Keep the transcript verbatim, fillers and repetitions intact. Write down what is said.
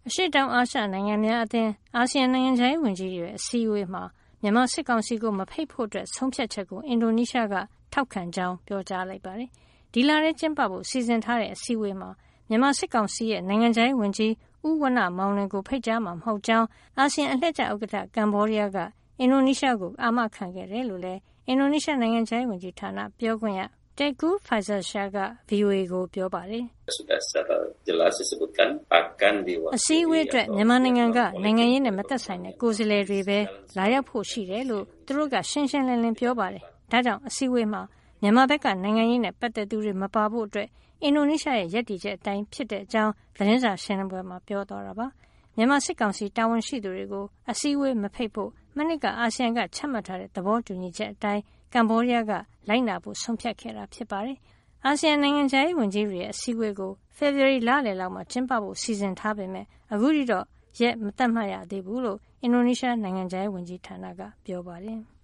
အရှေ့တောင်အာရှနိုင်ငံများအသင်းအာဆီယံနိုင်ငံခြားရေးဝန်ကြီးတွေရဲ့အစည်းအဝေးမှာမြန်မာစစ်ကောင်စီကိုမဖိတ်ဖို့အတွက်ဆုံးဖြတ်ချက်ကိုအင်ဒိုနီးရှားကထောက်ခံကြောင်းပြောကြားလိုက်ပါတယ်။ဒီလထဲကျင်းပဖို့စီစဉ်ထားတဲ့အစည်းအဝေးမှာမြန်မာစစ်ကောင်စီရဲ့နိုင်ငံခြားရေးဝန်ကြီးဦးဝဏ္ဏမောင်လွင်ကိုဖိတ်ကြားမှာမဟုတ်ကြောင်းအာဆီယံအလှည့်ကျဥက္ကဋ္ဌကမ္ဘောဒီးယားကအင်ဒိုနီးရှားကိုအာမခံခဲ့တယ်လို့လည်းအင်ဒိုနီးရှားနိုင်ငံခြားရေးဝန်ကြီးဌာနပြောခွင့်ရTengku Faizasyah က ဗွီအိုအေ ကိုပြောပါတယ်။အစည်းအဝေးအတွက်မြန်မာနိုင်ငံကနိုင်ငံရေးနဲ့မသက်ဆိုင်တဲ့ကိုယ်စားလှယ်တွေပဲလာရောက်ဖို့ရှိတယ်လို့သူတို့ကရှင်းရှင်းလင်းလင်းပြောပါတယ်။ဒါကြောင့်အစည်းအဝေးမှာမြန်မာဘက်ကနိုင်ငံရေးနဲ့ပတ်သက်သူတွေမပါဖို့အတွက်အင်ဒိုနီးရှားရဲ့ရည်တည်ချက်အတိုင်းဖြစ်တဲ့အကြောင်းသတင်းစာရှင်းလင်းပွဲမှာပြောသွားတာပါ။မြန်မာစစ်ကောင်စီတာဝန်ရှိသူတွေကိုအစည်းအဝေးမဖိတ်ဖို့မနှစ်ကအာဆီယံကချမှတ်ထားတဲ့သဘောတူညီချက်အတိုင်းကမ္ဘောဒီးယားကလိုက်နာဖို့ဆုံးဖြတ်ခဲ့တာဖြစ်ပါတယ်။အာဆီယံနိုင်ငံခြားရေးဝန်ကြီးတွေရဲ့အစည်းအဝေးကိုဖေဖော်ဝါရီလလယ်လောက်မှာကျင်းပဖို့စီစဉ်ထားပေမဲ့အခုထိတော့ရက်မသတ်မှတ်ရသေးဘူးလို့အင်ဒိုနီးရှားနိုင်ငံခြားရေးဝန်ကြီးဌာနကပြောပါတယ်။